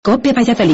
COPE Valladolid.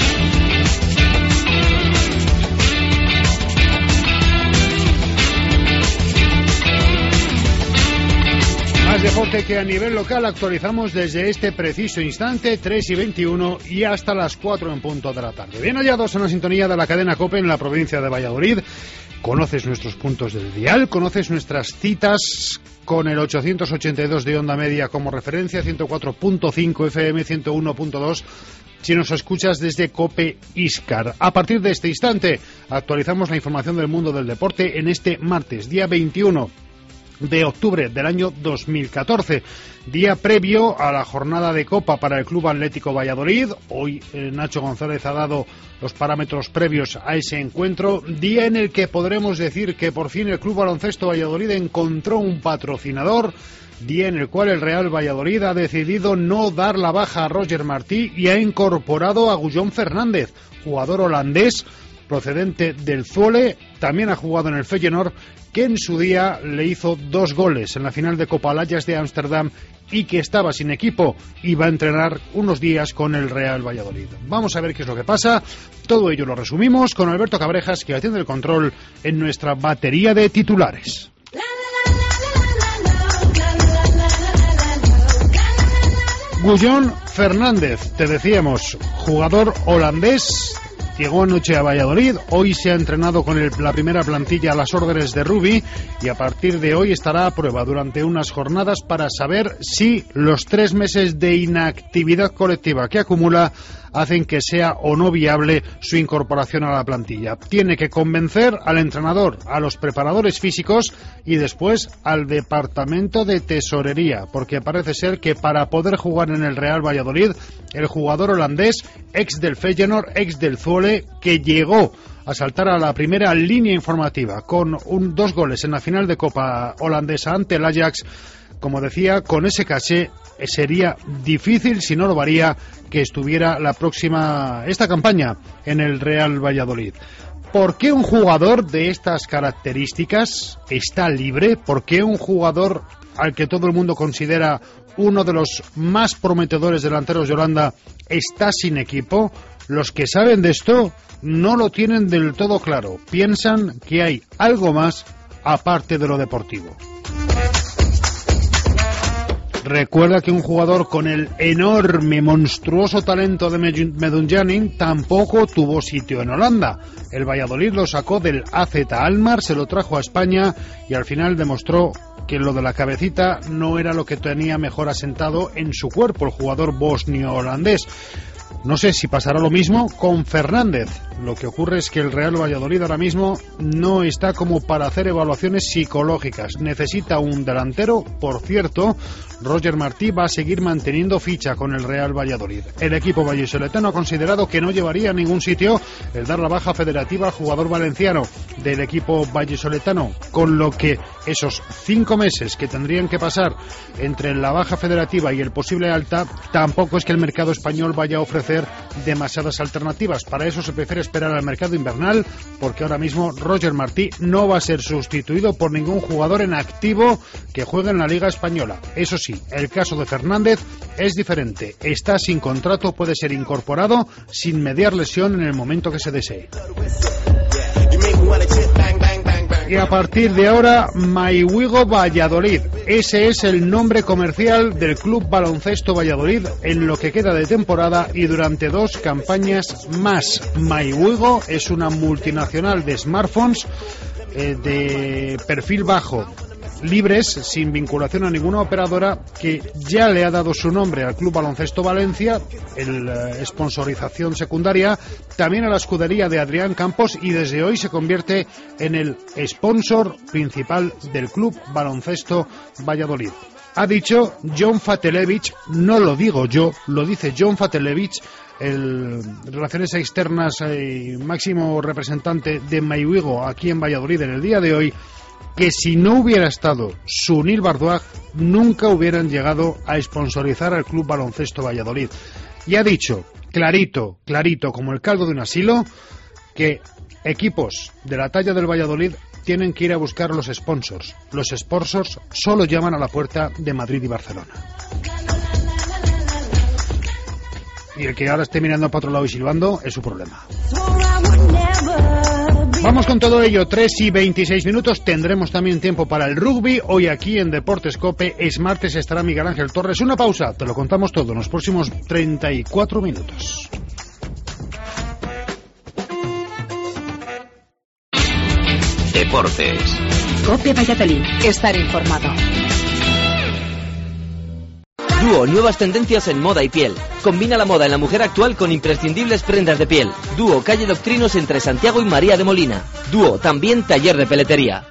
Más deporte que a nivel local actualizamos desde este preciso instante, 3:21 y hasta las 4 en punto de la tarde. Bien hallados en la sintonía de la cadena COPE en la provincia de Valladolid. Conoces nuestros puntos del dial, conoces nuestras citas con el 882 de onda media como referencia, 104.5 FM, 101.2 si nos escuchas desde COPE Íscar. A partir de este instante actualizamos la información del mundo del deporte en este martes, día 21 de octubre del año 2014, día previo a la jornada de Copa para el Club Atlético Valladolid. Hoy Nacho González ha dado los parámetros previos a ese encuentro, día en el que podremos decir que por fin el Club Baloncesto Valladolid encontró un patrocinador, día en el cual el Real Valladolid ha decidido no dar la baja a Roger Martí y ha incorporado a Guillón Fernández, jugador holandés procedente del Zwolle, también ha jugado en el Feyenoord, que en su día le hizo 2 goles en la final de Copa al Ajax de Ámsterdam y que estaba sin equipo y va a entrenar unos días con el Real Valladolid. Vamos a ver qué es lo que pasa. Todo ello lo resumimos con Alberto Cabrejas, que atiende el control en nuestra batería de titulares. Guillón Fernández, te decíamos, jugador holandés. Llegó anoche a Valladolid, hoy se ha entrenado con la primera plantilla a las órdenes de Rubi y a partir de hoy estará a prueba durante unas jornadas para saber si los 3 meses de inactividad colectiva que acumula hacen que sea o no viable su incorporación a la plantilla. Tiene que convencer al entrenador, a los preparadores físicos y después al departamento de tesorería, porque parece ser que para poder jugar en el Real Valladolid, el jugador holandés, ex del Feyenoord, ex del Zwolle, que llegó a saltar a la primera línea informativa con 2 goles en la final de Copa holandesa ante el Ajax, como decía, con ese caché sería difícil, si no lo varía, que estuviera esta campaña en el Real Valladolid. ¿Por qué un jugador de estas características está libre? ¿Por qué un jugador al que todo el mundo considera uno de los más prometedores delanteros de Holanda está sin equipo? Los que saben de esto no lo tienen del todo claro. Piensan que hay algo más aparte de lo deportivo. Recuerda que un jugador con el enorme, monstruoso talento de Medunjanin tampoco tuvo sitio en Holanda. El Valladolid lo sacó del AZ Alkmaar, se lo trajo a España y al final demostró que lo de la cabecita no era lo que tenía mejor asentado en su cuerpo, el jugador bosnio-holandés. No sé si pasará lo mismo con Fernández. Lo que ocurre es que el Real Valladolid ahora mismo no está como para hacer evaluaciones psicológicas. Necesita un delantero. Por cierto, Roger Martí va a seguir manteniendo ficha con el Real Valladolid. El equipo vallisoletano ha considerado que no llevaría a ningún sitio el dar la baja federativa al jugador valenciano del equipo vallisoletano, con lo que esos 5 meses que tendrían que pasar entre la baja federativa y el posible alta, tampoco es que el mercado español vaya a ofrecer demasiadas alternativas. Para eso se prefiere esperar al mercado invernal, porque ahora mismo Roger Martí no va a ser sustituido por ningún jugador en activo que juegue en la Liga Española. Eso sí, el caso de Fernández es diferente. Está sin contrato, puede ser incorporado sin mediar lesión en el momento que se desee. Y a partir de ahora, Maiwigo Valladolid. Ese es el nombre comercial del Club Baloncesto Valladolid en lo que queda de temporada y durante 2 campañas más. Maiwigo es una multinacional de smartphones de perfil bajo, libres, sin vinculación a ninguna operadora, que ya le ha dado su nombre al Club Baloncesto Valencia, sponsorización secundaria, también a la escudería de Adrián Campos y desde hoy se convierte en el sponsor principal del Club Baloncesto Valladolid. Ha dicho John Fatelevich, no lo digo yo, lo dice John Fatelevich, el Relaciones Externas y máximo representante de Maiwigo aquí en Valladolid en el día de hoy, que si no hubiera estado Sunil Bardwaj nunca hubieran llegado a sponsorizar al Club Baloncesto Valladolid. Y ha dicho clarito, como el caldo de un asilo, que equipos de la talla del Valladolid tienen que ir a buscar los sponsors. Los sponsors solo llaman a la puerta de Madrid y Barcelona. Y el que ahora esté mirando para otro lado y silbando es su problema. Vamos con todo ello, 3:26. Tendremos también tiempo para el rugby. Hoy aquí en Deportes COPE es martes, estará Miguel Ángel Torres. Una pausa, te lo contamos todo en los próximos 34 minutos. Deportes. COPE Valladolid. Estar informado. Dúo, nuevas tendencias en moda y piel. Combina la moda en la mujer actual con imprescindibles prendas de piel. Dúo, calle Doctrinos entre Santiago y María de Molina. Dúo, también taller de peletería.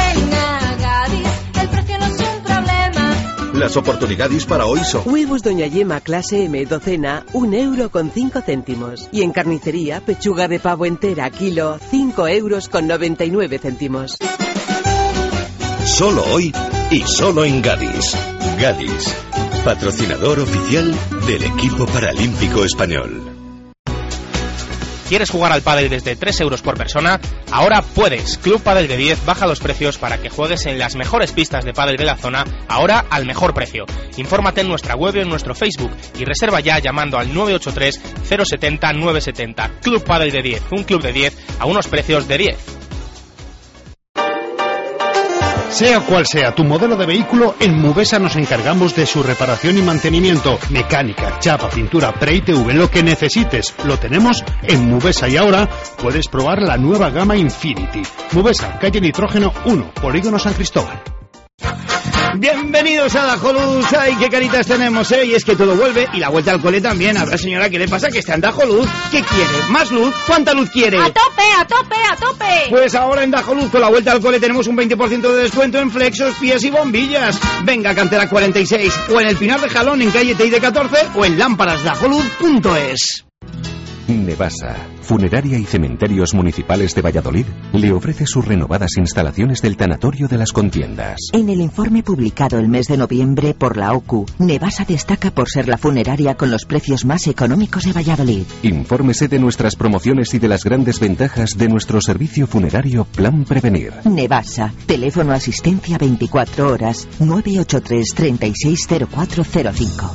Las oportunidades para hoy son: huevos Doña Yema clase M docena, 1,05 €. Y en carnicería, pechuga de pavo entera kilo, 5,99 €. Solo hoy y solo en Gadis. Gadis, patrocinador oficial del equipo paralímpico español. ¿Quieres jugar al pádel desde 3 € por persona? Ahora puedes. Club Pádel de 10 baja los precios para que juegues en las mejores pistas de pádel de la zona, ahora al mejor precio. Infórmate en nuestra web y en nuestro Facebook y reserva ya llamando al 983 070 970. Club Pádel de 10, un club de 10 a unos precios de 10. Sea cual sea tu modelo de vehículo, en Mubesa nos encargamos de su reparación y mantenimiento. Mecánica, chapa, pintura, pre-ITV, lo que necesites, lo tenemos en Mubesa. Y ahora puedes probar la nueva gama Infinity. Mubesa, calle Nitrógeno 1, Polígono San Cristóbal. Bienvenidos a Dajoluz. Ay, qué caritas tenemos, ¿eh? Y es que todo vuelve y la vuelta al cole también. Habrá, señora, ¿qué le pasa? Que está en Dajoluz. ¿Qué quiere? ¿Más luz? ¿Cuánta luz quiere? ¡A tope, a tope, a tope! Pues ahora en Dajoluz con la vuelta al cole tenemos un 20% de descuento en flexos, pies y bombillas. Venga a Cantera 46 o en el Pinar de Jalón en calle Teide 14 o en lámparasdajoluz.es. Nevasa, Funeraria y Cementerios Municipales de Valladolid, le ofrece sus renovadas instalaciones del Tanatorio de las Contiendas. En el informe publicado el mes de noviembre por la OCU, Nevasa destaca por ser la funeraria con los precios más económicos de Valladolid. Infórmese de nuestras promociones y de las grandes ventajas de nuestro servicio funerario Plan Prevenir. Nevasa, teléfono asistencia 24 horas, 983 360405.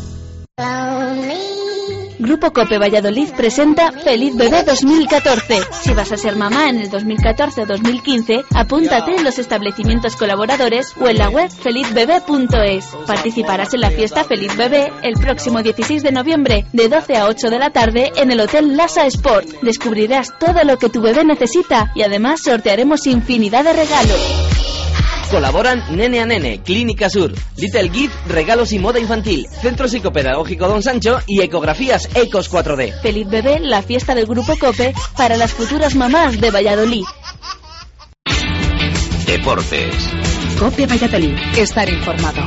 Grupo COPE Valladolid presenta Feliz Bebé 2014. Si vas a ser mamá en el 2014 o 2015, apúntate en los establecimientos colaboradores o en la web felizbebé.es. Participarás en la fiesta Feliz Bebé el próximo 16 de noviembre de 12 a 8 de la tarde en el Hotel Lasa Sport. Descubrirás todo lo que tu bebé necesita y además sortearemos infinidad de regalos. Colaboran Nene a Nene, Clínica Sur, Little Gift, Regalos y Moda Infantil, Centro Psicopedagógico Don Sancho y Ecografías Ecos 4D. Feliz Bebé, la fiesta del Grupo COPE para las futuras mamás de Valladolid. Deportes. COPE Valladolid. Estar informado.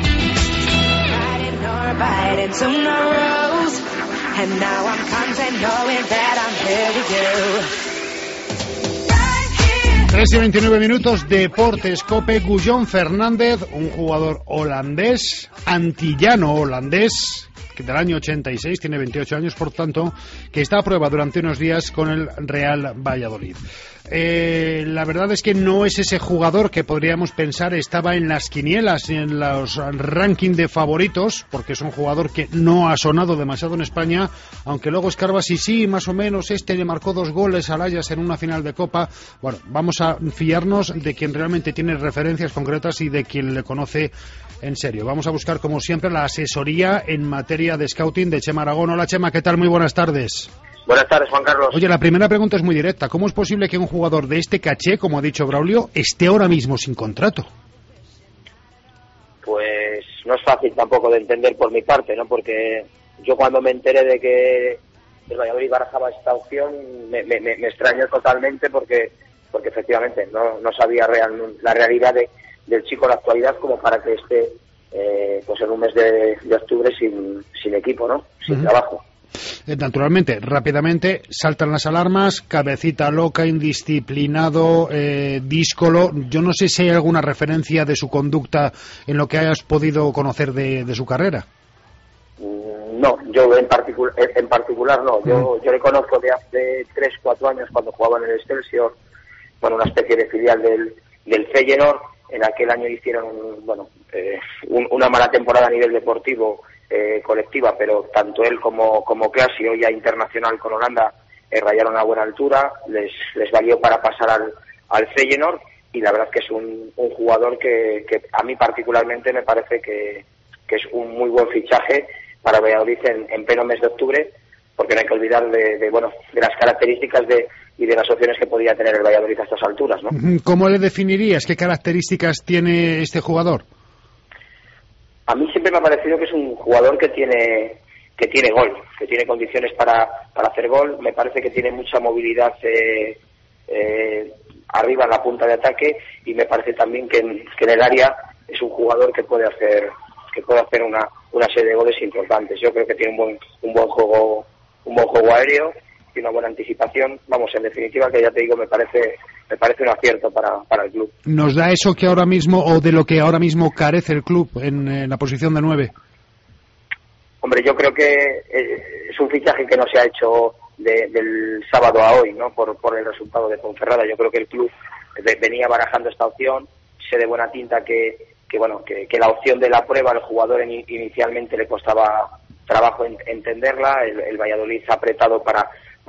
3:29, Deportes COPE. Guillón Fernández, un jugador holandés, antillano holandés, que del año 86, tiene 28 años, por tanto, que está a prueba durante unos días con el Real Valladolid. La verdad es que no es ese jugador que podríamos pensar estaba en las quinielas y en los rankings de favoritos, porque es un jugador que no ha sonado demasiado en España, aunque luego escarbas y sí, más o menos, le marcó 2 goles al Ajax en una final de Copa. Bueno, vamos a fiarnos de quien realmente tiene referencias concretas y de quien le conoce en serio. Vamos a buscar, como siempre, la asesoría en materia de scouting de Chema Aragón. Hola, Chema, ¿qué tal? Muy buenas tardes. Buenas tardes, Juan Carlos. Oye, la primera pregunta es muy directa. ¿Cómo es posible que un jugador de este caché, como ha dicho Braulio, esté ahora mismo sin contrato? Pues no es fácil tampoco de entender por mi parte, ¿no? Porque yo cuando me enteré de que el Valladolid barajaba esta opción, me extrañó totalmente porque efectivamente no sabía la realidad del chico en la actualidad como para que esté pues en un mes de octubre sin equipo, ¿no? Sin trabajo. Naturalmente, rápidamente saltan las alarmas, cabecita loca, indisciplinado, díscolo. Yo no sé si hay alguna referencia de su conducta en lo que hayas podido conocer de su carrera. No, yo en particular no. Yo le conozco de hace 3-4 años cuando jugaba en el Excelsior, bueno, una especie de filial del Feyenoord. En aquel año hicieron una mala temporada a nivel deportivo colectiva, pero tanto él como Klaasie, hoy ya internacional con Holanda, rayaron a buena altura, les valió para pasar al Feyenoord, y la verdad es que es un jugador que a mí particularmente me parece que es un muy buen fichaje para Valladolid en pleno mes de octubre, porque no hay que olvidar de las características y de las opciones que podría tener el Valladolid a estas alturas, ¿no? ¿Cómo le definirías? ¿Qué características tiene este jugador? A mí siempre me ha parecido que es un jugador que tiene gol, que tiene condiciones para hacer gol. Me parece que tiene mucha movilidad arriba en la punta de ataque, y me parece también que en el área es un jugador que puede hacer una serie de goles importantes. Yo creo que tiene un buen juego aéreo y una buena anticipación. Vamos, en definitiva, que ya te digo, me parece un acierto para el club. ¿Nos da eso que ahora mismo, o de lo que ahora mismo carece el club en la posición de 9? Hombre, yo creo que es un fichaje que no se ha hecho del sábado a hoy, ¿no? Por el resultado de Ponferrada. Yo creo que el club venía barajando esta opción. Sé de buena tinta que la opción de la prueba al jugador inicialmente le costaba trabajo entenderla. El Valladolid ha apretado para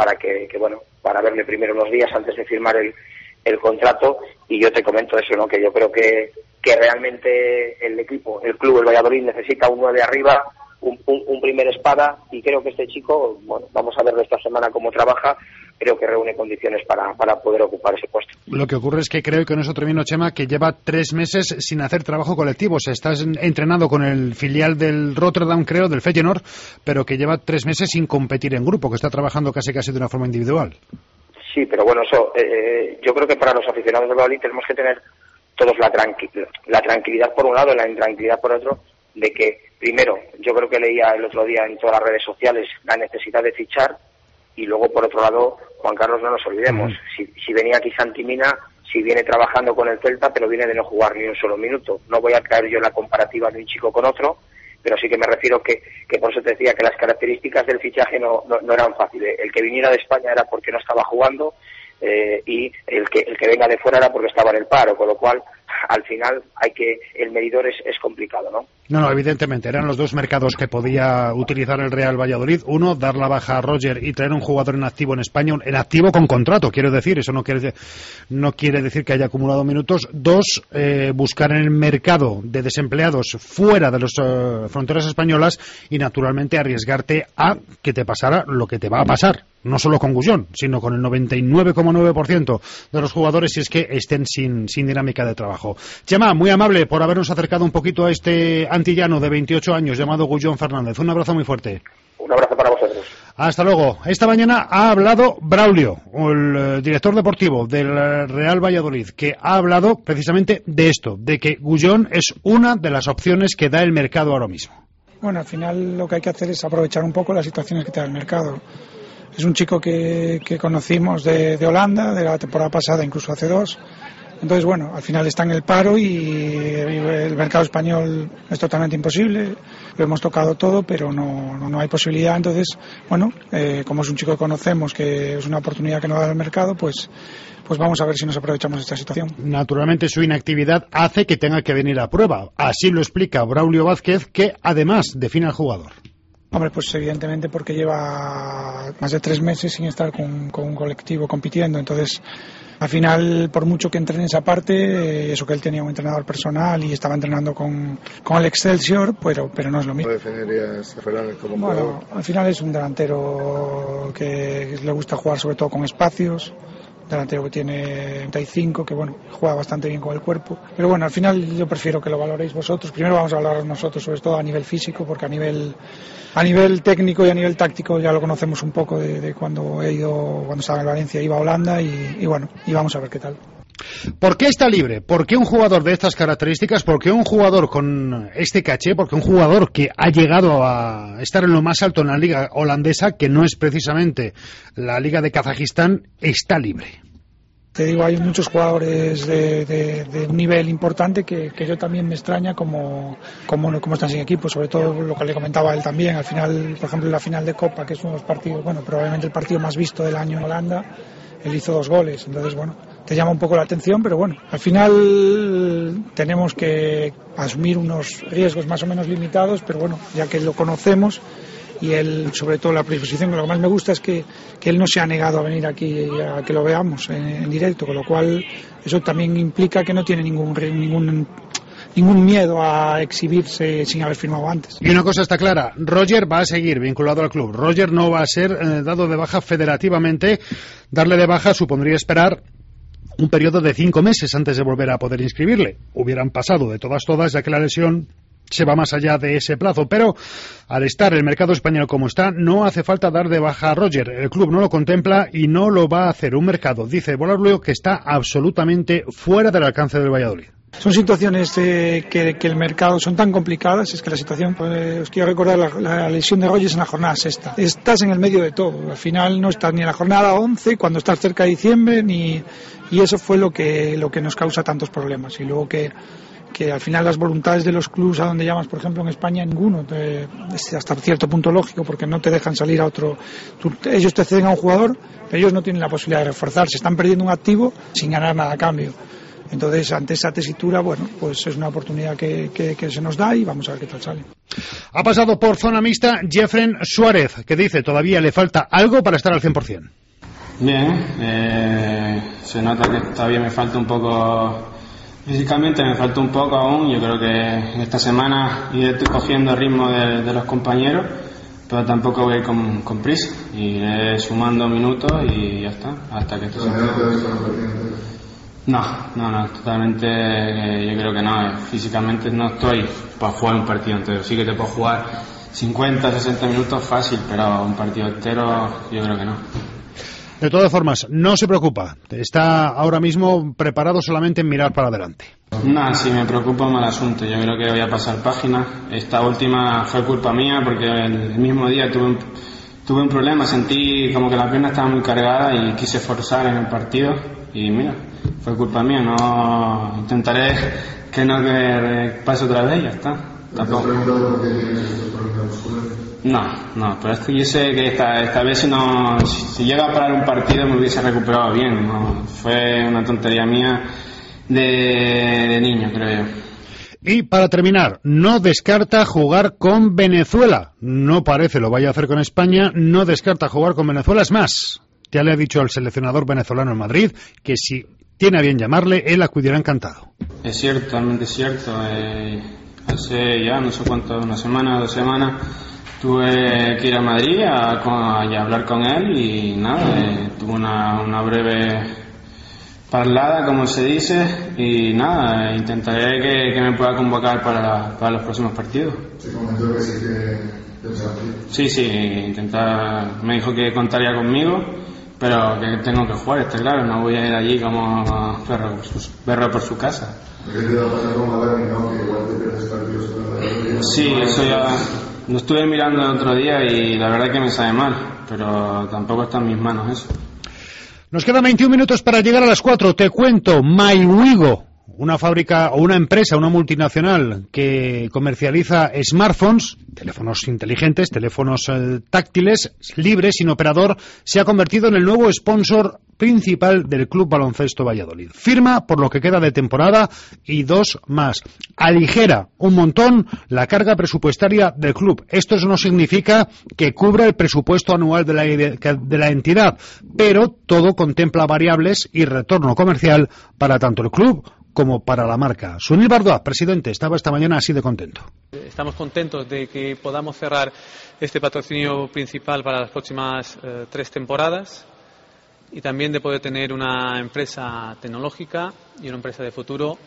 verle primero unos días antes de firmar el contrato, y yo te comento eso, ¿no? Que yo creo que realmente el club, el Valladolid, necesita un 9 arriba, un primer espada, y creo que este chico, vamos a verlo esta semana cómo trabaja, creo que reúne condiciones para poder ocupar ese puesto. Lo que ocurre es que creo, y con eso termino, Chema, que lleva 3 meses sin hacer trabajo colectivo. O sea, estás entrenado con el filial del Rotterdam, creo, del Feyenoord, pero que lleva 3 meses sin competir en grupo, que está trabajando casi de una forma individual. Sí, pero bueno, eso yo creo que para los aficionados del Valladolid tenemos que tener todos la tranquilidad por un lado y la intranquilidad por otro, de que, primero, yo creo que leía el otro día en todas las redes sociales la necesidad de fichar, y luego, por otro lado, Juan Carlos, no nos olvidemos, si venía aquí Santi Mina, si viene trabajando con el Celta, pero viene de no jugar ni un solo minuto. No voy a caer yo en la comparativa de un chico con otro, pero sí que me refiero que por eso te decía que las características del fichaje no eran fáciles. El que viniera de España era porque no estaba jugando, y el que venga de fuera era porque estaba en el paro, con lo cual al final el medidor es complicado, ¿no? No, evidentemente eran los dos mercados que podía utilizar el Real Valladolid. Uno, dar la baja a Roger y traer un jugador en activo en España, en activo con contrato, quiero decir, eso no quiere decir que haya acumulado minutos. Dos, buscar en el mercado de desempleados fuera de las fronteras españolas, y naturalmente arriesgarte a que te pasara lo que te va a pasar, no solo con Gullón, sino con el 99,9% de los jugadores, si es que estén sin dinámica de trabajo. Chema, muy amable por habernos acercado un poquito a este antillano de 28 años llamado Gullón Fernández. Un abrazo muy fuerte. Un abrazo para vosotros. Hasta luego. Esta mañana ha hablado Braulio, el director deportivo del Real Valladolid, que ha hablado precisamente de esto, de que Gullón es una de las opciones que da el mercado ahora mismo. Bueno, al final lo que hay que hacer es aprovechar un poco las situaciones que te da el mercado. Es un chico que conocimos de Holanda, de la temporada pasada, incluso hace 2. Entonces, bueno, al final está en el paro y el mercado español es totalmente imposible. Lo hemos tocado todo, pero no hay posibilidad. Entonces, bueno, como es un chico que conocemos, que es una oportunidad que nos da el mercado, pues vamos a ver si nos aprovechamos de esta situación. Naturalmente su inactividad hace que tenga que venir a prueba. Así lo explica Braulio Vázquez, que además define al jugador. Hombre, pues evidentemente porque lleva más de 3 meses sin estar con un colectivo compitiendo. Entonces, al final, por mucho que entrene esa parte, eso que él tenía un entrenador personal y estaba entrenando con el Excelsior, pero no es lo mismo. ¿Cómo definirías a Fernández como jugador? Bueno, al final es un delantero que le gusta jugar sobre todo con espacios. Delantero que tiene 35, que bueno, juega bastante bien con el cuerpo. Pero bueno, al final yo prefiero que lo valoréis vosotros. Primero vamos a hablar nosotros, sobre todo a nivel físico, porque a nivel técnico y a nivel táctico ya lo conocemos un poco de cuando estaba en Valencia, iba a Holanda y bueno, y vamos a ver qué tal. ¿Por qué está libre? ¿Por qué un jugador de estas características? ¿Por qué un jugador con este caché? ¿Por qué un jugador que ha llegado a estar en lo más alto en la liga holandesa, que no es precisamente la liga de Kazajistán, está libre? Te digo, hay muchos jugadores de un nivel importante que yo también me extraña cómo están sin equipo, sobre todo lo que le comentaba él también. Al final, por ejemplo, la final de Copa, que es uno de los partidos, bueno, probablemente el partido más visto del año en Holanda, él hizo 2 goles. Entonces, bueno, te llama un poco la atención, pero bueno, al final tenemos que asumir unos riesgos más o menos limitados, pero bueno, ya que lo conocemos y él, sobre todo la predisposición, que lo que más me gusta es que él no se ha negado a venir aquí a que lo veamos en directo, con lo cual eso también implica que no tiene ningún miedo a exhibirse sin haber firmado antes. Y una cosa está clara, Roger va a seguir vinculado al club. Roger no va a ser dado de baja federativamente. Darle de baja supondría esperar un periodo de 5 meses antes de volver a poder inscribirle. Hubieran pasado de todas, ya que la lesión se va más allá de ese plazo, pero al estar el mercado español como está, no hace falta dar de baja a Roger. El club no lo contempla y no lo va a hacer. Un mercado, dice Bolaño, que está absolutamente fuera del alcance del Valladolid. Son situaciones que el mercado son tan complicadas, es que la situación, pues, os quiero recordar la lesión de Rogers en la jornada 6. Estás en el medio de todo, al final no estás ni en la jornada 11, cuando estás cerca de diciembre, y eso fue lo que nos causa tantos problemas. Y luego que al final las voluntades de los clubes a donde llamas, por ejemplo en España, ninguno, hasta cierto punto lógico, porque no te dejan salir a otro. Ellos te ceden a un jugador, pero ellos no tienen la posibilidad de reforzarse, están perdiendo un activo sin ganar nada a cambio. Entonces, ante esa tesitura, bueno, pues es una oportunidad que se nos da y vamos a ver qué tal sale. Ha pasado por zona mixta Jeffren Suárez, que dice todavía le falta algo para estar al 100%. Bien, se nota que todavía me falta un poco, físicamente me falta un poco aún. Yo creo que en esta semana iré cogiendo el ritmo de los compañeros, pero tampoco voy a ir con prisa. Iré sumando minutos y ya está, hasta que esto se No, totalmente, yo creo que no, físicamente no estoy para jugar un partido entero. Sí que te puedo jugar 50, 60 minutos fácil, pero un partido entero yo creo que no. De todas formas, no se preocupa, está ahora mismo preparado solamente en mirar para adelante. No, sí me preocupa mal asunto, yo creo que voy a pasar página. Esta última fue culpa mía porque el mismo día tuve un problema, sentí como que la pierna estaba muy cargada y quise forzar en el partido y mira, fue culpa mía. No intentaré que no pase otra vez y ya está. Tampoco. No, pero es que yo sé que esta vez si llega a parar un partido me hubiese recuperado bien. No, fue una tontería mía de niño, creo yo. Y para terminar, no descarta jugar con Venezuela. No parece lo vaya a hacer con España, no descarta jugar con Venezuela. Es más, ya le ha dicho al seleccionador venezolano en Madrid que si tiene a bien llamarle, él acudirá encantado. Es cierto, totalmente cierto. Hace ya no sé cuánto, una semana, 2 semanas, tuve que ir a Madrid a hablar con él y nada, tuve una breve parlada, como se dice, y nada, intentaré que me pueda convocar para los próximos partidos. ¿Se comentó que sí que pensaba ir? Sí, intentar, me dijo que contaría conmigo, pero que tengo que jugar, está claro, no voy a ir allí como perro por su casa. ¿Qué te va a pasar con Madrid, no? Que igual te pierdes partidos. Sí, eso ya lo estuve mirando el otro día y la verdad que me sabe mal, pero tampoco está en mis manos eso. Nos quedan 21 minutos para llegar a las 4. Te cuento, MyWigo, una fábrica o una empresa, una multinacional que comercializa smartphones, teléfonos inteligentes, teléfonos táctiles, libres, sin operador, se ha convertido en el nuevo sponsor principal del Club Baloncesto Valladolid. Firma por lo que queda de temporada y 2 más. Aligera un montón la carga presupuestaria del club. Esto no significa que cubra el presupuesto anual de la entidad, pero todo contempla variables y retorno comercial para tanto el club como para la marca. Sunil Bardoa, presidente, estaba esta mañana así de contento. Estamos contentos de que podamos cerrar este patrocinio principal para las próximas 3 temporadas y también de poder tener una empresa tecnológica y una empresa de futuro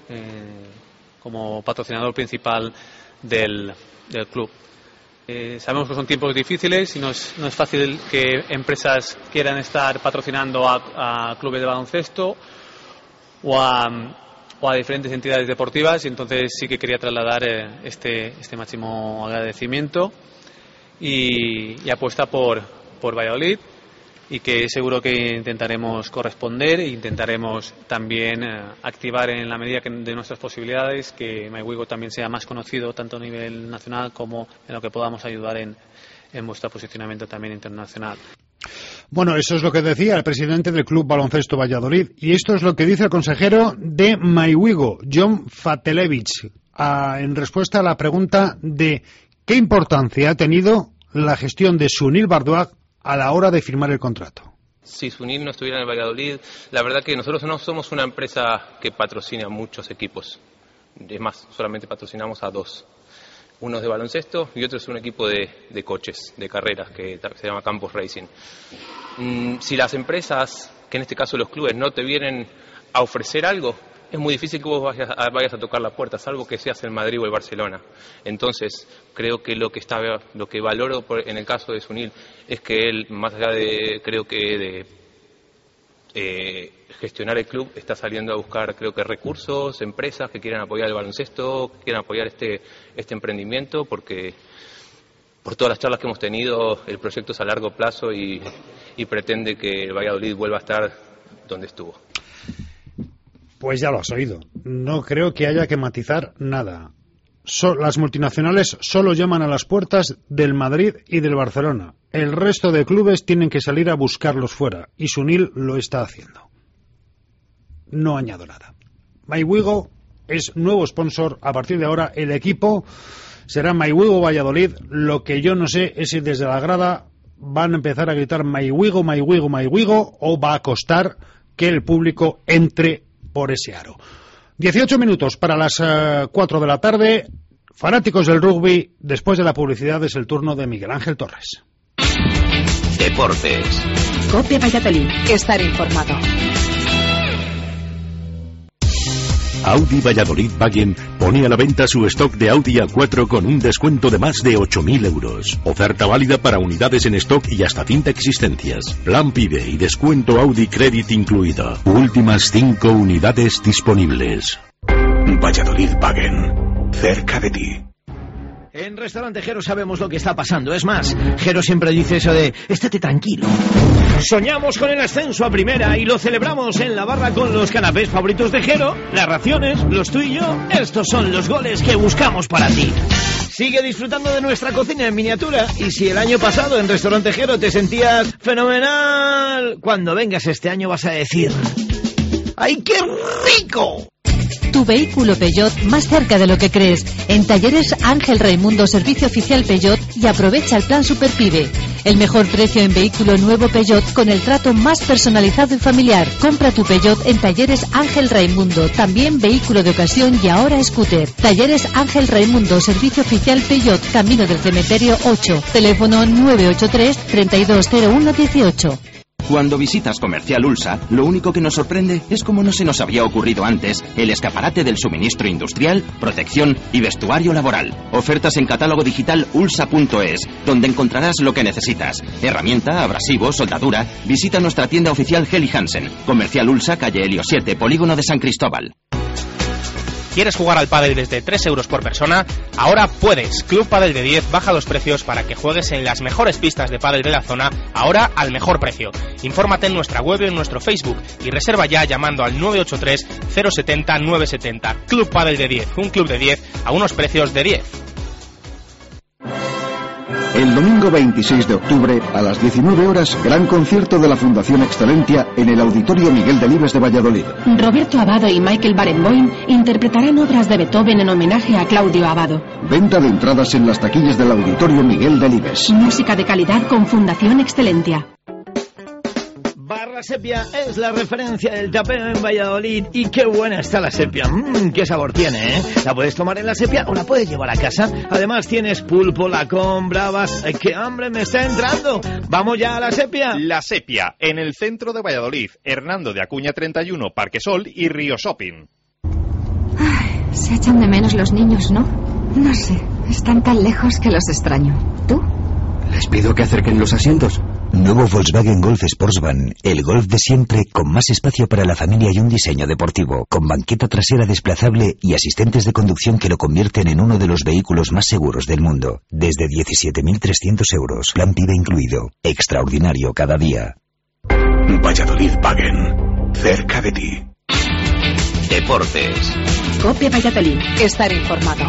como patrocinador principal del club. Sabemos que son tiempos difíciles y no es fácil que empresas quieran estar patrocinando a clubes de baloncesto o a diferentes entidades deportivas, y entonces sí que quería trasladar este máximo agradecimiento y apuesta por Valladolid, y que seguro que intentaremos corresponder e intentaremos también activar en la medida de nuestras posibilidades que MyWigo también sea más conocido tanto a nivel nacional como en lo que podamos ayudar en vuestro posicionamiento también internacional. Bueno, eso es lo que decía el presidente del Club Baloncesto Valladolid. Y esto es lo que dice el consejero de Maiwigo, John Fatelevich, en respuesta a la pregunta de qué importancia ha tenido la gestión de Sunil Bardwaj a la hora de firmar el contrato. Si Sunil no estuviera en el Valladolid, la verdad que nosotros no somos una empresa que patrocina muchos equipos. Es más, solamente patrocinamos a 2. Uno es de baloncesto y otro es un equipo de coches, de carreras, que se llama Campus Racing. Si las empresas, que en este caso los clubes, no te vienen a ofrecer algo, es muy difícil que vos vayas a tocar la puerta, salvo que seas el Madrid o el Barcelona. Entonces, creo que lo que valoro en el caso de Sunil es que él, más allá de gestionar el club, está saliendo a buscar, creo que recursos, empresas que quieran apoyar el baloncesto, que quieran apoyar este emprendimiento, porque por todas las charlas que hemos tenido, el proyecto es a largo plazo y pretende que el Valladolid vuelva a estar donde estuvo. Pues ya lo has oído. No creo que haya que matizar nada. Las multinacionales solo llaman a las puertas del Madrid y del Barcelona. El resto de clubes tienen que salir a buscarlos fuera. Y Sunil lo está haciendo. No añado nada. Maiwigo es nuevo sponsor. A partir de ahora el equipo será Maiwigo Valladolid. Lo que yo no sé es si desde la grada van a empezar a gritar Maiwigo, Maiwigo, Maiwigo, o va a costar que el público entre por ese aro. 18 minutos para las 4 de la tarde. Fanáticos del rugby, después de la publicidad es el turno de Miguel Ángel Torres. Deportes. COPE Valladolid. Estar informado. Audi Valladolid Wagen pone a la venta su stock de Audi A4 con un descuento de más de 8.000 euros. Oferta válida para unidades en stock y hasta 30 existencias. Plan PIBE y descuento Audi Credit incluido. Últimas 5 unidades disponibles. Valladolid Wagen, cerca de ti. En Restaurante Jero sabemos lo que está pasando. Es más, Jero siempre dice eso de estate tranquilo. Soñamos con el ascenso a primera y lo celebramos en la barra con los canapés favoritos de Jero, las raciones, los tú y yo. Estos son los goles que buscamos para ti. Sigue disfrutando de nuestra cocina en miniatura. Y si el año pasado en Restaurante Jero te sentías fenomenal, cuando vengas este año vas a decir ¡ay, qué rico! Tu vehículo Peugeot más cerca de lo que crees. En Talleres Ángel Raimundo, servicio oficial Peugeot, y aprovecha el plan Super Pibe. El mejor precio en vehículo nuevo Peugeot con el trato más personalizado y familiar. Compra tu Peugeot en Talleres Ángel Raimundo, también vehículo de ocasión y ahora scooter. Talleres Ángel Raimundo, servicio oficial Peugeot, Camino del Cementerio 8. Teléfono 983 320118. Cuando visitas Comercial Ulsa, lo único que nos sorprende es cómo no se nos había ocurrido antes el escaparate del suministro industrial, protección y vestuario laboral. Ofertas en catálogo digital ulsa.es, donde encontrarás lo que necesitas. Herramienta, abrasivo, soldadura. Visita nuestra tienda oficial Heli Hansen. Comercial Ulsa, calle Helio 7, Polígono de San Cristóbal. ¿Quieres jugar al pádel desde 3 euros por persona? Ahora puedes. Club Pádel de 10 baja los precios para que juegues en las mejores pistas de pádel de la zona, ahora al mejor precio. Infórmate en nuestra web y en nuestro Facebook y reserva ya llamando al 983 070 970. Club Pádel de 10, un club de 10 a unos precios de 10. El domingo 26 de octubre, a las 19 horas, gran concierto de la Fundación Excelentia en el Auditorio Miguel Delibes de Valladolid. Roberto Abado y Michael Barenboim interpretarán obras de Beethoven en homenaje a Claudio Abado. Venta de entradas en las taquillas del Auditorio Miguel Delibes. Música de calidad con Fundación Excelentia. Barra Sepia es la referencia del tapeo en Valladolid. Y qué buena está la sepia. Qué sabor tiene, ¿eh? La puedes tomar en la sepia o la puedes llevar a casa. Además tienes pulpo, lacón, bravas. ¡Qué hambre me está entrando! ¡Vamos ya a la sepia! La Sepia, en el centro de Valladolid. Hernando de Acuña 31, Parque Sol y Río Shopping. Ay, se echan de menos los niños, ¿no? No sé, están tan lejos que los extraño. ¿Tú? Les pido que acerquen los asientos. Nuevo Volkswagen Golf Sportsvan, el Golf de siempre, con más espacio para la familia y un diseño deportivo, con banqueta trasera desplazable y asistentes de conducción que lo convierten en uno de los vehículos más seguros del mundo. Desde 17.300 euros, plan PIBE incluido. Extraordinario cada día. Valladolid Wagen, cerca de ti. Deportes. COPE Valladolid, estar informado.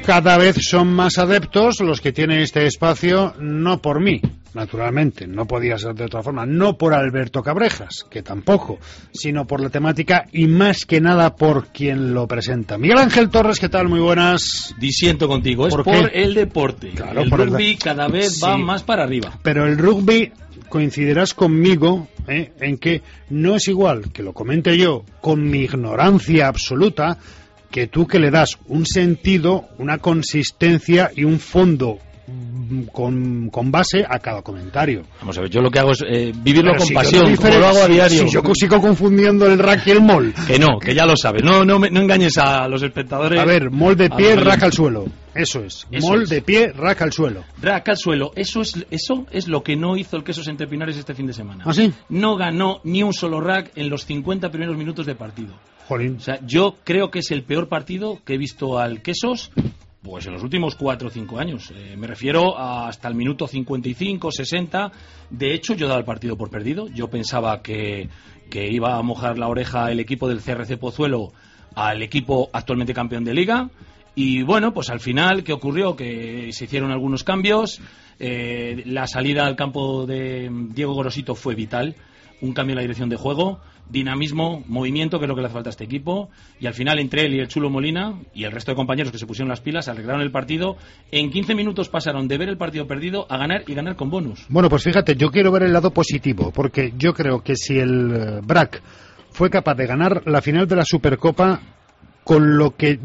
Cada vez son más adeptos los que tienen este espacio, no por mí, naturalmente, no podía ser de otra forma, no por Alberto Cabrejas, que tampoco, sino por la temática y más que nada por quien lo presenta. Miguel Ángel Torres, ¿qué tal? Muy buenas. Disiento contigo, es por el deporte. Claro, el rugby cada vez va más para arriba. Pero el rugby, coincidirás conmigo en que no es igual que lo comente yo con mi ignorancia absoluta, que tú que le das un sentido, una consistencia y un fondo con base a cada comentario. Vamos a ver, yo lo que hago es vivirlo con pasión, como lo hago a diario. Si yo sigo confundiendo el rack y el mol. Que no, que ya lo sabes. No engañes a los espectadores. A ver, mol de pie, rack al suelo. Eso es. Mol de pie, rack al suelo. Rack al suelo. Eso es lo que no hizo el Quesos Entre Pinares este fin de semana. ¿Ah, sí? No ganó ni un solo rack en los 50 primeros minutos de partido. Jolín. O sea, yo creo que es el peor partido que he visto al Quesos pues en los últimos 4 o 5 años. Me refiero hasta el minuto 55, 60. De hecho, yo daba el partido por perdido. Yo pensaba que iba a mojar la oreja el equipo del CRC Pozuelo al equipo actualmente campeón de Liga. Y bueno, pues al final, ¿qué ocurrió? Que se hicieron algunos cambios. La salida al campo de Diego Gorosito fue vital. Un cambio en la dirección de juego, dinamismo, movimiento, que es lo que le hace falta a este equipo, y al final entre él y el Chulo Molina y el resto de compañeros que se pusieron las pilas, arreglaron el partido. En 15 minutos pasaron de ver el partido perdido a ganar, y ganar con bonus. Bueno, pues fíjate, yo quiero ver el lado positivo, porque yo creo que si el BRAC fue capaz de ganar la final de la Supercopa con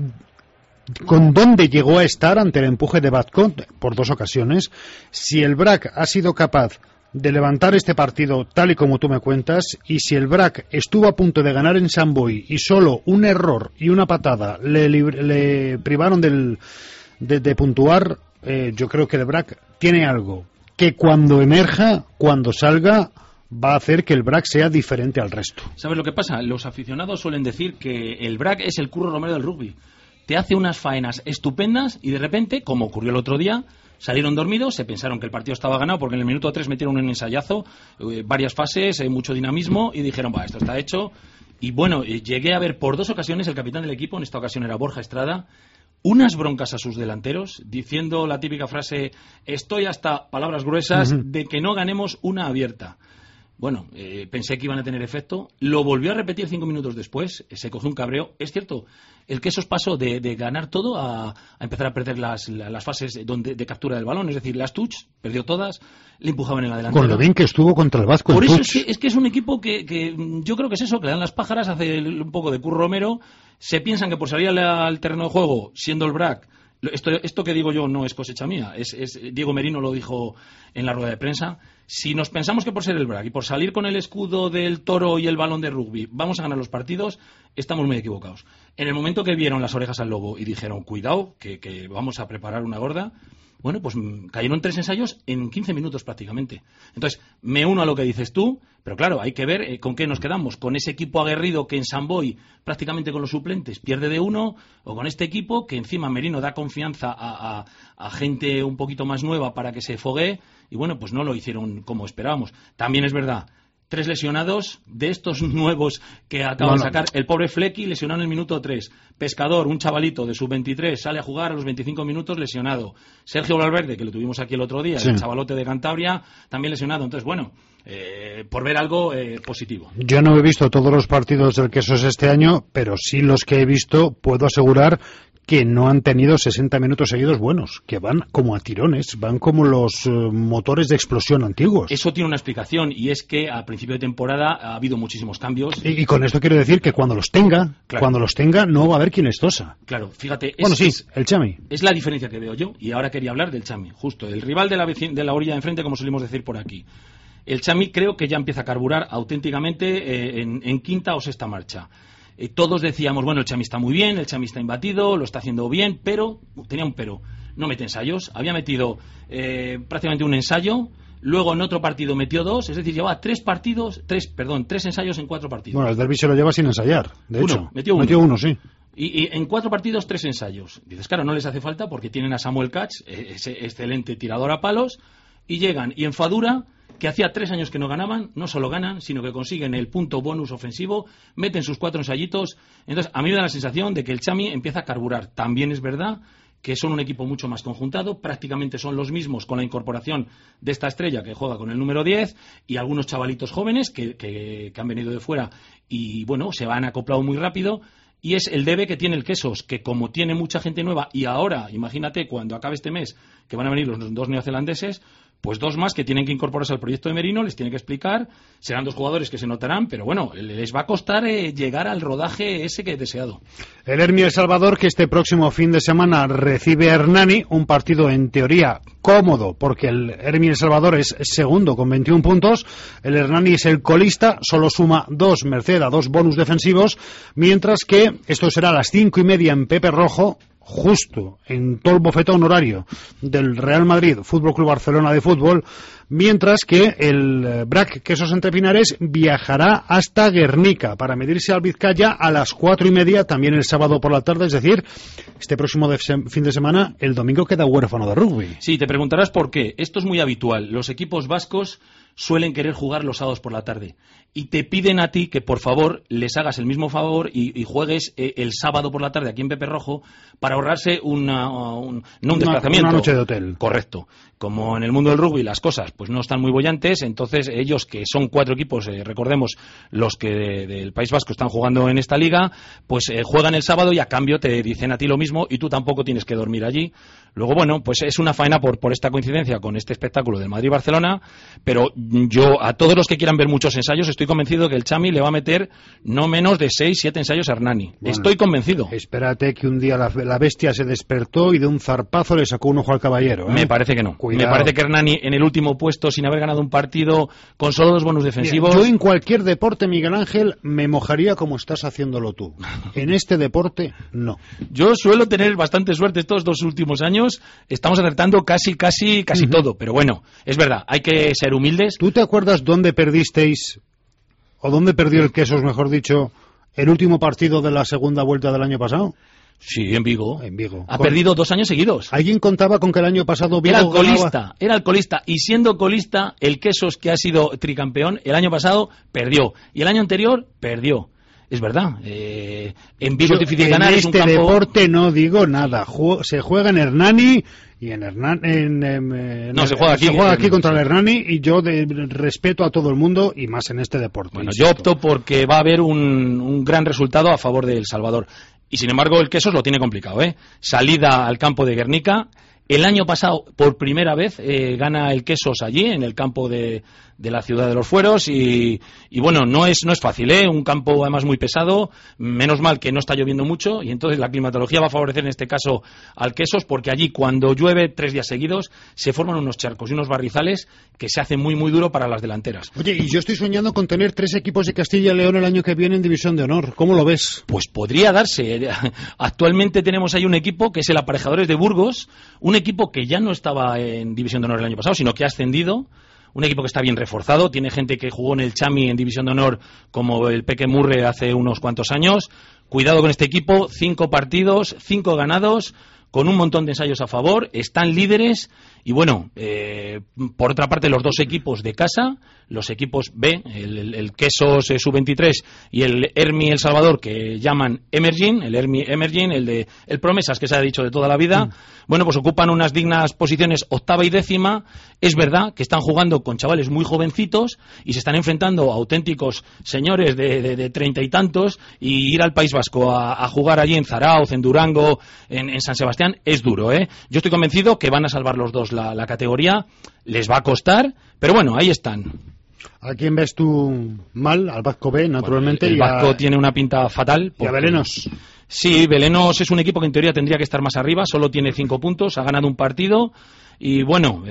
dónde llegó a estar ante el empuje de Batcon por 2 ocasiones, si el BRAC ha sido capaz de levantar este partido tal y como tú me cuentas, y si el BRAC estuvo a punto de ganar en Sant Boi y solo un error y una patada le privaron de puntuar, yo creo que el BRAC tiene algo que cuando emerja, cuando salga, va a hacer que el BRAC sea diferente al resto. ¿Sabes lo que pasa? Los aficionados suelen decir que el BRAC es el Curro Romero del rugby. Te hace unas faenas estupendas y de repente, como ocurrió el otro día, salieron dormidos, se pensaron que el partido estaba ganado porque en el minuto 3 metieron un ensayazo, varias fases, mucho dinamismo, y dijeron, esto está hecho. Y bueno, llegué a ver por 2 ocasiones el capitán del equipo, en esta ocasión era Borja Estrada, unas broncas a sus delanteros, diciendo la típica frase, estoy hasta, palabras gruesas, de que no ganemos una abierta. Bueno, pensé que iban a tener efecto. Lo volvió a repetir 5 minutos después. Se cogió un cabreo. Es cierto, el Quesos pasó de ganar todo a empezar a perder las fases de captura del balón. Es decir, las touch, perdió todas, le empujaban en la delantera. Con lo bien que estuvo contra el Vasco. Por eso es que es un equipo que yo creo que es eso, que le dan las pájaras, hace un poco de Curro Romero. Se piensan que por salir al terreno de juego, siendo el BRAC, esto que digo yo no es cosecha mía, es Diego Merino lo dijo en la rueda de prensa. Si nos pensamos que por ser el BRAC y por salir con el escudo del toro y el balón de rugby vamos a ganar los partidos, estamos muy equivocados. En el momento que vieron las orejas al lobo y dijeron, cuidado, que vamos a preparar una gorda, bueno, pues cayeron 3 ensayos en 15 minutos prácticamente. Entonces, me uno a lo que dices tú, pero claro, hay que ver con qué nos quedamos. Con ese equipo aguerrido que en Sant Boi, prácticamente con los suplentes, pierde de 1, o con este equipo que encima Merino da confianza a gente un poquito más nueva para que se foguee, y bueno, pues no lo hicieron como esperábamos. También es verdad, 3 lesionados de estos nuevos que acaban de sacar. El pobre Flecky lesionado en el minuto 3. Pescador, un chavalito de sub-23, sale a jugar a los 25 minutos lesionado. Sergio Valverde, que lo tuvimos aquí el otro día, el chavalote de Cantabria, también lesionado. Entonces, bueno, por ver algo positivo. Yo no he visto todos los partidos del Quesos este año, pero sí los que he visto, puedo asegurar que no han tenido 60 minutos seguidos buenos, que van como a tirones, van como los motores de explosión antiguos. Eso tiene una explicación, y es que a principio de temporada ha habido muchísimos cambios. Y con esto quiero decir que cuando los tenga, no va a haber quien les tosa. Claro, fíjate. El Chami. Es la diferencia que veo yo, y ahora quería hablar del Chami, justo, el rival de la orilla de enfrente, como solemos decir por aquí. El Chami creo que ya empieza a carburar auténticamente en quinta o sexta marcha. Todos decíamos, bueno, el Chami está muy bien, el Chami está imbatido, lo está haciendo bien, pero, tenía un pero, no mete ensayos. Había metido prácticamente un ensayo, luego en otro partido metió 2, es decir, llevaba 3 ensayos en 4 partidos. Bueno, el derbi se lo lleva sin ensayar, de hecho. Metió uno, sí. Y en 4 partidos 3 ensayos. Dices, claro, no les hace falta porque tienen a Samuel Katz, ese excelente tirador a palos, y llegan, y en Fadura, que hacía 3 años que no ganaban, no solo ganan, sino que consiguen el punto bonus ofensivo, meten sus 4 ensayitos. Entonces, a mí me da la sensación de que el Chami empieza a carburar. También es verdad que son un equipo mucho más conjuntado, prácticamente son los mismos con la incorporación de esta estrella que juega con el número 10 y algunos chavalitos jóvenes que han venido de fuera y bueno, se han acoplado muy rápido. Y es el debe que tiene el Quesos, que como tiene mucha gente nueva y ahora, imagínate, cuando acabe este mes, que van a venir los 2 neozelandeses, pues 2 más que tienen que incorporarse al proyecto de Merino, les tiene que explicar, serán 2 jugadores que se notarán, pero bueno, les va a costar llegar al rodaje ese que he deseado. El Hermi El Salvador, que este próximo fin de semana recibe a Hernani, un partido en teoría cómodo, porque el Hermi El Salvador es segundo con 21 puntos, el Hernani es el colista, solo suma 2 merced a 2 bonus defensivos, mientras que esto será a las 5:30 en Pepe Rojo, justo en todo el bofetón horario del Real Madrid Fútbol Club Barcelona de fútbol, mientras que el BRAC Quesos Entre Pinares viajará hasta Guernica para medirse al Vizcaya a las 4:30 también el sábado por la tarde, es decir, este próximo fin de semana el domingo queda huérfano de rugby. Sí, te preguntarás por qué. Esto es muy habitual. Los equipos vascos suelen querer jugar los sábados por la tarde y te piden a ti que por favor les hagas el mismo favor y juegues el sábado por la tarde aquí en Pepe Rojo para ahorrarse un desplazamiento. Una noche de hotel. Correcto. Como en el mundo del rugby las cosas pues no están muy bollantes, entonces ellos, que son 4 equipos, recordemos, los que del País Vasco están jugando en esta liga, pues juegan el sábado y a cambio te dicen a ti lo mismo y tú tampoco tienes que dormir allí. Luego, bueno, pues es una faena por esta coincidencia con este espectáculo del Madrid-Barcelona, pero yo a todos los que quieran ver muchos ensayos estoy convencido que el Chami le va a meter no menos de 6-7 ensayos a Hernani. Bueno, estoy convencido. Espérate que un día la bestia se despertó y de un zarpazo le sacó un ojo al caballero. Me parece que no. Cuidado. Me parece que Hernani en el último puesto, sin haber ganado un partido, con solo 2 bonus defensivos... Mira, yo en cualquier deporte, Miguel Ángel, me mojaría como estás haciéndolo tú. En este deporte, no. Yo suelo tener bastante suerte estos 2 últimos años. Estamos acertando casi todo, pero bueno, es verdad, hay que ser humildes. ¿Tú te acuerdas dónde perdisteis, o dónde perdió el Quesos, mejor dicho, el último partido de la segunda vuelta del año pasado? Sí, en Vigo. En Vigo. Ha perdido 2 años seguidos. ¿Alguien contaba con que el año pasado Vigo era el colista, y siendo colista, el Quesos, que ha sido tricampeón, el año pasado perdió, y el año anterior perdió. Es verdad, en Vigo es difícil ganar. En es un este campo... deporte no digo nada. Se juega en Hernani y se juega aquí contra el Hernani, y yo respeto a todo el mundo y más en este deporte. Bueno, yo opto porque va a haber un gran resultado a favor de El Salvador. Y sin embargo el Quesos lo tiene complicado, Salida al campo de Guernica. El año pasado, por primera vez, gana el Quesos allí, en el campo de la Ciudad de los Fueros, y bueno, no es fácil, un campo además muy pesado, menos mal que no está lloviendo mucho, y entonces la climatología va a favorecer en este caso al Quesos, porque allí cuando llueve 3 días seguidos se forman unos charcos y unos barrizales que se hacen muy duro para las delanteras. Oye, y yo estoy soñando con tener 3 equipos de Castilla y León el año que viene en División de Honor. ¿Cómo lo ves? Pues podría darse. Actualmente tenemos ahí un equipo que es el Aparejadores de Burgos, un equipo que ya no estaba en División de Honor el año pasado, sino que ha ascendido, un equipo que está bien reforzado, tiene gente que jugó en el Chami en División de Honor como el Peque Murre hace unos cuantos años. Cuidado con este equipo, 5 partidos, 5 ganados, con un montón de ensayos a favor, están líderes, y bueno, por otra parte los 2 equipos de casa, los equipos B, el Quesos Sub-23 y el Hermi El Salvador, que llaman Emerging, el Hermi Emerging, el Promesas, que se ha dicho de toda la vida, bueno, pues ocupan unas dignas posiciones 8ª y 10ª. Es verdad que están jugando con chavales muy jovencitos y se están enfrentando a auténticos señores de 30 y tantos, y ir al País Vasco a jugar allí en Zarauz, en Durango, en San Sebastián, es duro, Yo estoy convencido que van a salvar los 2 la categoría, les va a costar, pero bueno, ahí están. ¿A quién ves tú mal? Al Vasco B, naturalmente. Bueno, el Vasco tiene una pinta fatal. ¿Y a Belenos? Sí, Belenos es un equipo que en teoría tendría que estar más arriba, solo tiene 5 puntos, ha ganado un partido, y bueno,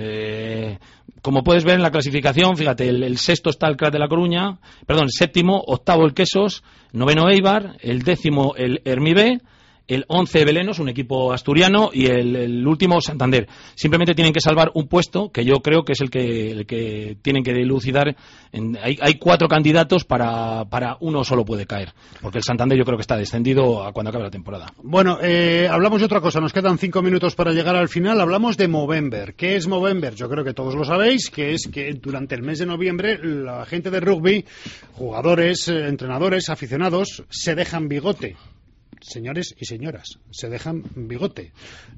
como puedes ver en la clasificación, fíjate, el 6º está el Crat de La Coruña, perdón, el 7º, 8º el Quesos, 9º Eibar, el 10º el Hermi B, el 11 Belenos, un equipo asturiano, y el último Santander. Simplemente tienen que salvar un puesto, que yo creo que es el que tienen que dilucidar. Hay 4 candidatos, para uno solo puede caer, porque el Santander yo creo que está descendido a cuando acabe la temporada. Bueno, hablamos de otra cosa, nos quedan 5 minutos para llegar al final. Hablamos de Movember. ¿Qué es Movember? Yo creo que todos lo sabéis, que es que durante el mes de noviembre la gente de rugby, jugadores, entrenadores, aficionados, se dejan bigote. Señores y señoras, se dejan bigote.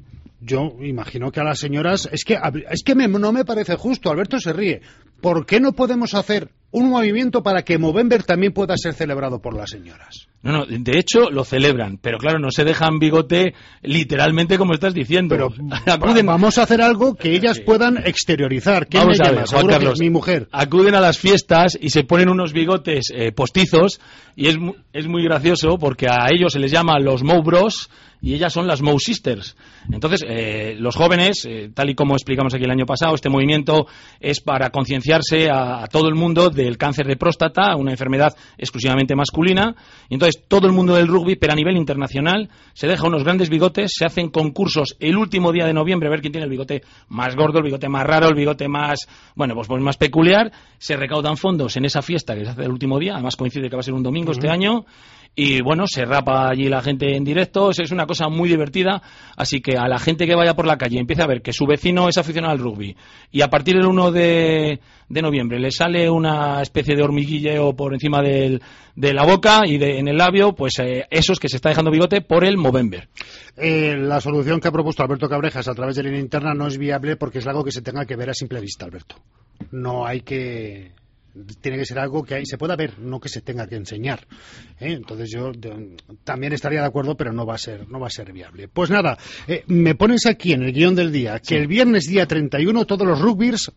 yo imagino que a las señoras... Es que no me parece justo, Alberto se ríe. ¿Por qué no podemos hacer un movimiento para que Movember también pueda ser celebrado por las señoras? No, de hecho lo celebran, pero claro, no se dejan bigote literalmente como estás diciendo. Pero vamos a hacer algo que ellas puedan exteriorizar. ¿Quién me llama? Juan Carlos, mi mujer. Acuden a las fiestas y se ponen unos bigotes postizos y es muy gracioso porque a ellos se les llama los Moe Bros y ellas son las Moe Sisters. Entonces, los jóvenes, tal y como explicamos aquí el año pasado, este movimiento es para concienciarse a todo el mundo del cáncer de próstata, una enfermedad exclusivamente masculina. Y entonces todo el mundo del rugby, pero a nivel internacional, se deja unos grandes bigotes, se hacen concursos el último día de noviembre a ver quién tiene el bigote más gordo, el bigote más raro, el bigote más, bueno, pues más peculiar. Se recaudan fondos en esa fiesta que se hace el último día, además coincide que va a ser un domingo este año. Y bueno, se rapa allí la gente en directo, es una cosa muy divertida, así que a la gente que vaya por la calle y empiece a ver que su vecino es aficionado al rugby y a partir del 1 de noviembre le sale una especie de hormiguilleo por encima de la boca y en el labio, pues esos que se está dejando bigote por el Movember. La solución que ha propuesto Alberto Cabrejas a través de línea interna no es viable porque es algo que se tenga que ver a simple vista, Alberto. No hay que... Tiene que ser algo que ahí se pueda ver, no que se tenga que enseñar. Entonces yo también estaría de acuerdo, pero no va a ser viable. Pues nada, me pones aquí en el guión del día que el viernes día 31 todos los rugbieres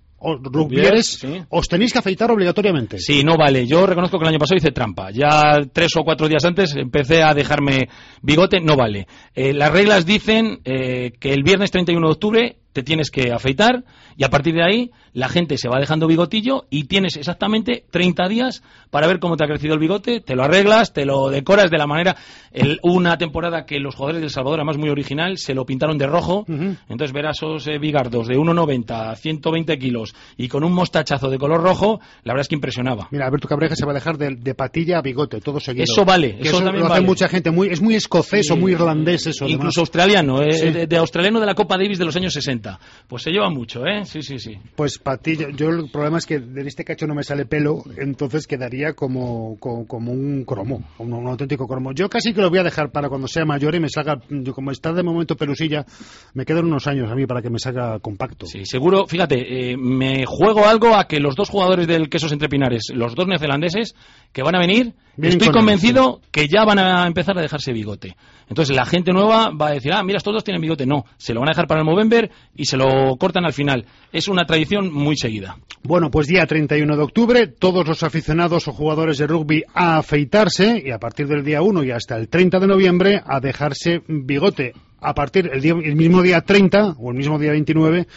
os tenéis que afeitar obligatoriamente. Sí, no vale. Yo reconozco que el año pasado hice trampa. Ya 3 o 4 días antes empecé a dejarme bigote, no vale. Las reglas dicen que el viernes 31 de octubre te tienes que afeitar y a partir de ahí la gente se va dejando bigotillo y tienes exactamente 30 días para ver cómo te ha crecido el bigote, te lo arreglas, te lo decoras de la manera... una temporada que los jugadores de El Salvador, además muy original, se lo pintaron de rojo, entonces ver a esos bigardos de 1,90, 120 kilos y con un mostachazo de color rojo, la verdad es que impresionaba. Mira, Alberto Cabrejas se va a dejar de patilla a bigote, todo seguido. Eso vale, eso también lo hace mucha gente, es muy escocés o muy irlandés eso. Incluso australiano, de australiano de la Copa Davis de los años 60. Pues se lleva mucho, Sí. Pues patilla, yo el problema es que de este cacho no me sale pelo, entonces quedaría como un cromo, un auténtico cromo. Yo casi que lo voy a dejar para cuando sea mayor y me salga, yo como está de momento pelusilla, me quedan unos años a mí para que me salga compacto. Sí, seguro, fíjate, me juego algo a que los 2 jugadores del Quesos Entre Pinares, los 2 neozelandeses que van a venir, estoy convencido que ya van a empezar a dejarse bigote. Entonces la gente nueva va a decir, mira, estos 2 tienen bigote. No, se lo van a dejar para el Movember y se lo cortan al final. Es una tradición muy seguida. Bueno, pues día 31 de octubre, todos los aficionados o jugadores de rugby a afeitarse y a partir del día 1 y hasta el 30 de noviembre a dejarse bigote. A partir el mismo día 30 o el mismo día 29...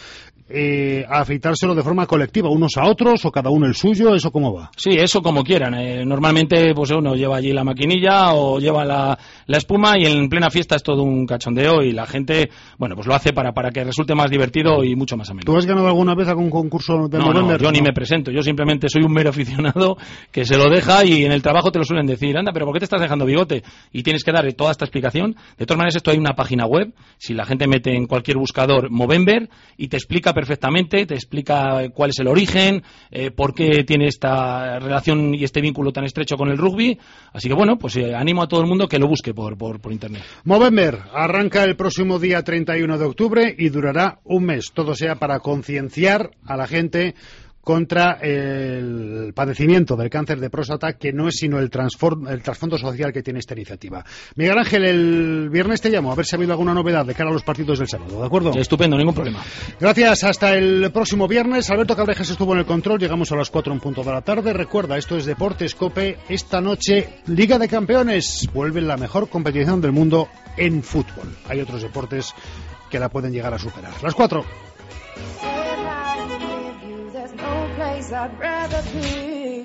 a afeitárselo de forma colectiva, unos a otros o cada uno el suyo, ¿eso cómo va? Sí, eso como quieran. Normalmente pues uno lleva allí la maquinilla o lleva la espuma y en plena fiesta es todo un cachondeo y la gente, bueno, pues lo hace para que resulte más divertido y mucho más ameno. ¿Tú has ganado alguna vez algún concurso de Movember? No, yo ni me presento, yo simplemente soy un mero aficionado que se lo deja y en el trabajo te lo suelen decir, anda, pero ¿por qué te estás dejando bigote? Y tienes que dar toda esta explicación. De todas maneras, esto hay una página web, si la gente mete en cualquier buscador Movember y te explica perfectamente, te explica cuál es el origen, por qué tiene esta relación y este vínculo tan estrecho con el rugby. Así que bueno, pues animo a todo el mundo que lo busque por internet. Movember arranca el próximo día 31 de octubre y durará un mes. Todo sea para concienciar a la gente contra el padecimiento del cáncer de próstata, que no es sino el trasfondo social que tiene esta iniciativa. Miguel Ángel, el viernes te llamo a ver si ha habido alguna novedad de cara a los partidos del sábado, ¿de acuerdo? Estupendo, ningún problema. Gracias, hasta el próximo viernes. Alberto Cabrejas estuvo en el control, llegamos a las 4 en punto de la tarde. Recuerda, esto es Deportes COPE. Esta noche, Liga de Campeones, vuelve la mejor competición del mundo en fútbol. Hay otros deportes que la pueden llegar a superar. Las 4. I'd rather be